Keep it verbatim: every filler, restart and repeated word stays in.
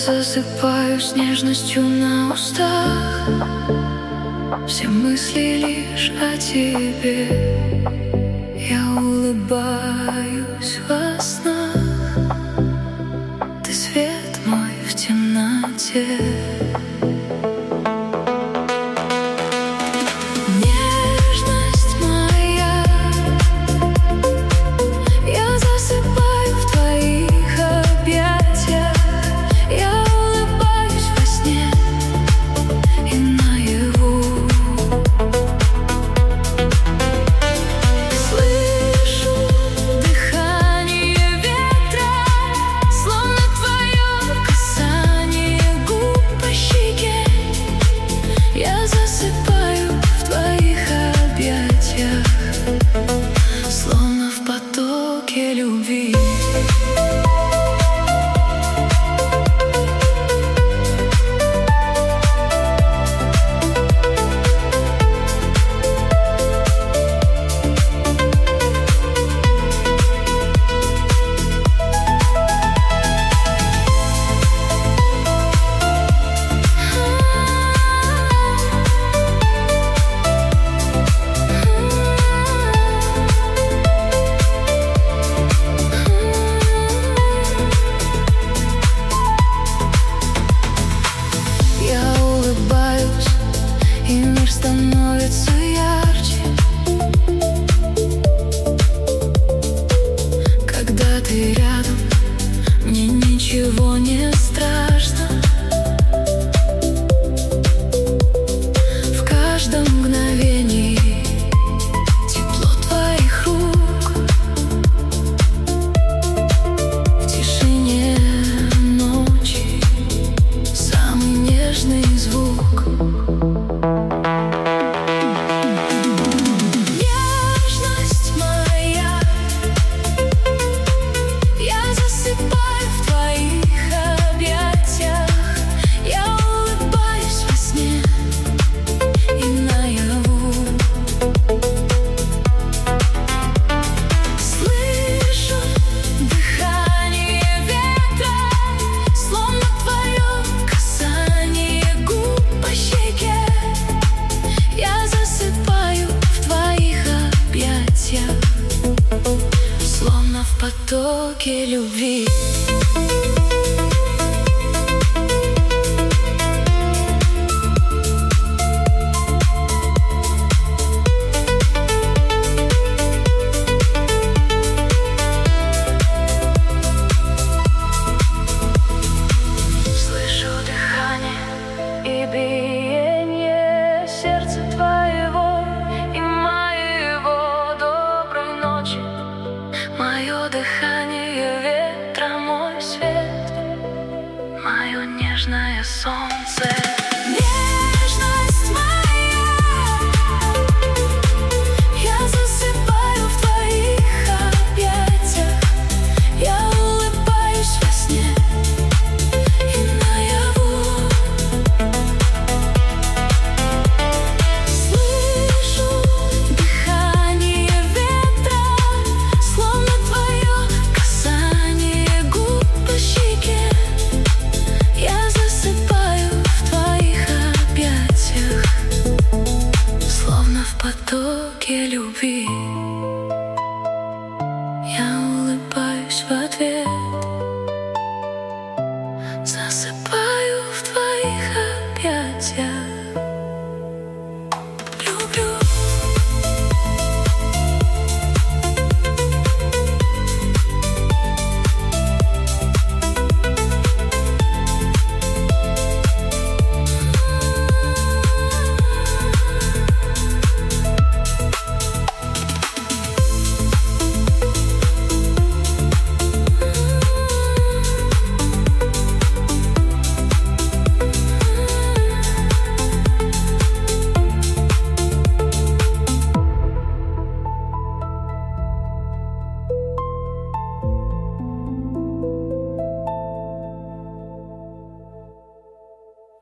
засыпаю с нежностью на устах. Все мысли лишь о тебе. Я улыбаюсь во снах. Ты свет мой в темноте. Словно в потоке любви. И мир становится ярче, когда ты рядом, мне ничего не страшно. В каждом мгновении тепло твоих рук, в тишине ночи самый нежный звук. Словно в потоке любви. Слышу дыхание и биение сердца твоего и моего. Доброй ночи. Мое дыхание ветра, мой свет, мое нежное солнце. Нежность моя, я засыпаю в твоих объятиях. Я улыбаюсь во сне и наяву. Слышу дыхание ветра, словно твое касание губ по щеке. Я засыпаю в твоих объятиях, словно в потоке любви. Я улыбаюсь в ответ.